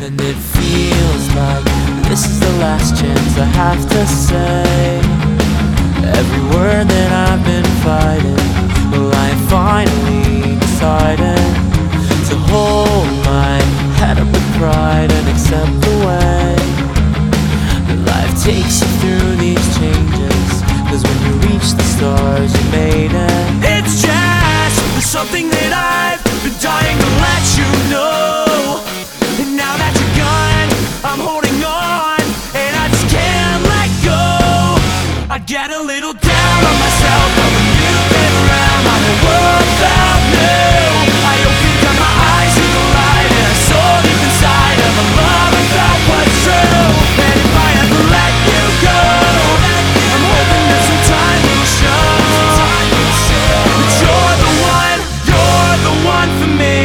And it feels like this is the last chance I have to say every word that I've been fighting. Well, I finally decided to hold my head up with pride and accept the way that life takes you through these changes. 'Cause when you reach the stars, you made it. It's just something that I've been dying to let you know. And now that you're gone, I'm holding on, and I just can't let go. I get a little down on myself, but when you came around, my whole world felt new. I opened up my eyes to the light, and I saw deep inside of a love I felt was true. And if I ever let you go, I'm hoping that some time will show that you're the one for me.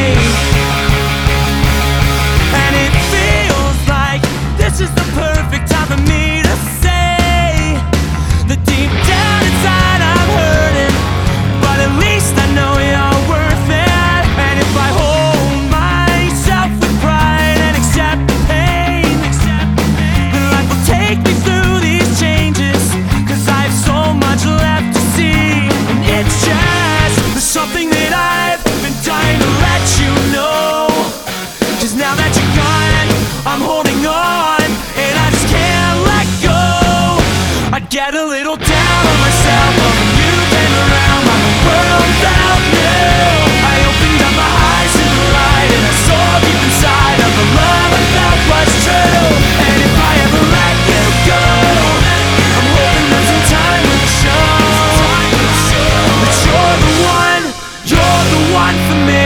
And it feels like this is the perfect time for me to say that deep down inside I'm hurting, but at least I know you're worth it. And if I hold myself with pride and accept the pain, then life will take me through these changes, 'cause I have so much left to see. And it's just something that I've been dying to let you know. 'Cause now that you're gone, I'm holding on, and I just can't let go. I get a little down on myself, but when you came around, my whole world felt new. I opened up my eyes to the light, and I saw deep inside of the love I felt was true. And if I ever let you go, I'm hoping that some time will show that you're the one for me.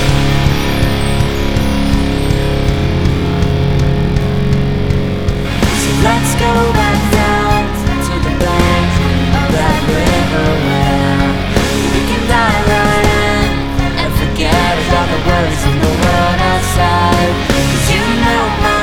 So let's go back down to the bank of that river where we can dive right in and forget about the worries in the world outside. 'Cause you know my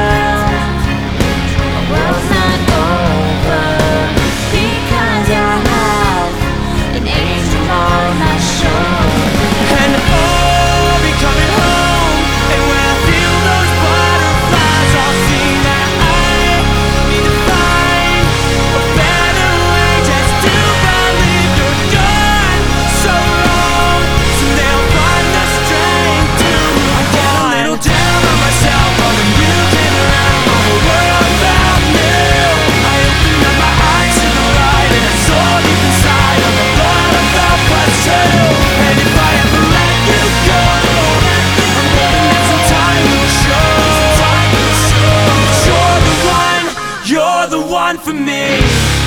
world's not over, because I have an angel on my shoulder. And I'll be coming home, and when I feel those butterflies, I'll see that I need to find a better way just to believe you're gone so long. Someday I'll find the strength to I get a little down on myself, but when you came around, my whole world felt new. I opened up my eyes to the light, and I saw deep inside of the love I felt was true. And if I ever let you go, I'm hoping that some time will show that you're the one for me.